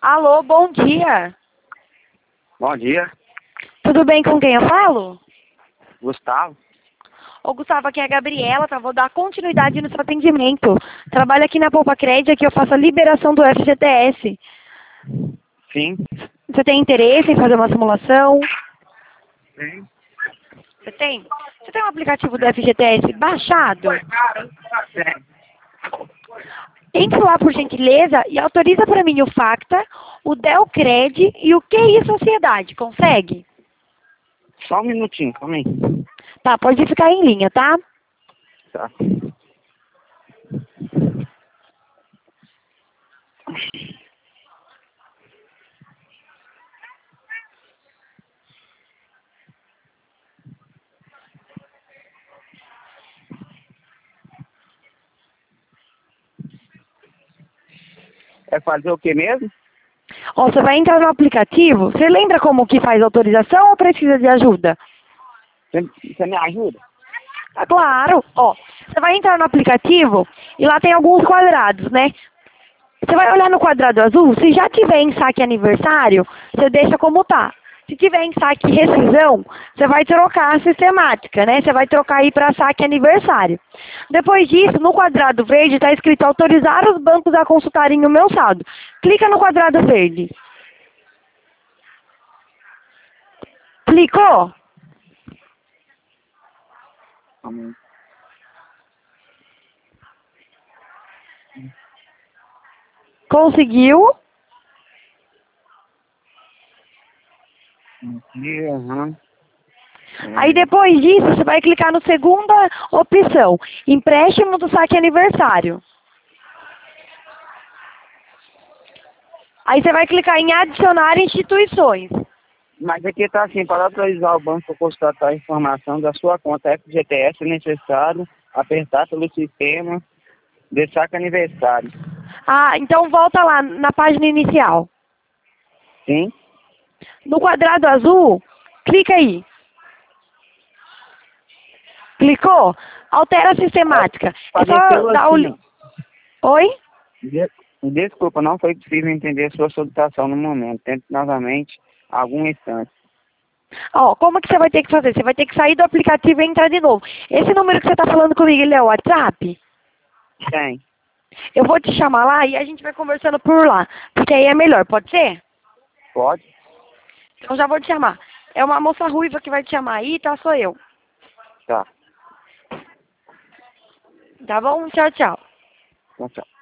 Alô, bom dia. Bom dia, Tudo bem com quem eu falo? Gustavo. Ô, Gustavo, aqui é a Gabriela, tá? Vou dar continuidade no seu atendimento. Trabalho aqui na Poupa Crédito, aqui eu faço a liberação do FGTS. Sim. Você tem interesse em fazer uma simulação? Sim. Você tem? Você tem um aplicativo do FGTS baixado? Entre lá, por gentileza, e autoriza para mim o Facta, o Delcred e o QI Sociedade. Consegue? Só um minutinho, calma aí. Tá, pode ficar em linha, tá? Tá. É fazer o que mesmo? Ó, você vai entrar no aplicativo. Você lembra como que faz a autorização ou precisa de ajuda? Você me ajuda? Ah, claro. Ó, você vai entrar no aplicativo e lá tem alguns quadrados, né? Você vai olhar no quadrado azul. Se já tiver em saque aniversário, você deixa como tá. Se tiver em saque rescisão, você vai trocar a sistemática, né? Você vai trocar aí para saque aniversário. Depois disso, no quadrado verde está escrito autorizar os bancos a consultarem o meu saldo. Clica no quadrado verde. Clicou? Calma aí. Conseguiu? Aqui, aham. Aí depois disso, você vai clicar na segunda opção, empréstimo do saque aniversário. Aí você vai clicar em adicionar instituições. Mas aqui tá assim, para autorizar o banco a constatar a informação da sua conta FGTS é necessário apertar pelo sistema de saque aniversário. Ah, então volta lá na página inicial. Sim? No quadrado azul, clica aí. Clicou? Altera a sistemática. É Apareceu só dar o... assim, Oi? Desculpa, não foi possível entender a sua solicitação no momento. Tente novamente algum instante. Ó, como que você vai ter que fazer? Você vai ter que sair do aplicativo e entrar de novo. Esse número que você está falando comigo, ele é o WhatsApp? Tem. Eu vou te chamar lá e a gente vai conversando por lá. Porque aí é melhor, pode ser? Pode? Então já vou te chamar. É uma moça ruiva que vai te chamar aí, tá? Sou eu. Tá. Tá bom? Tchau, tchau. Então, tchau.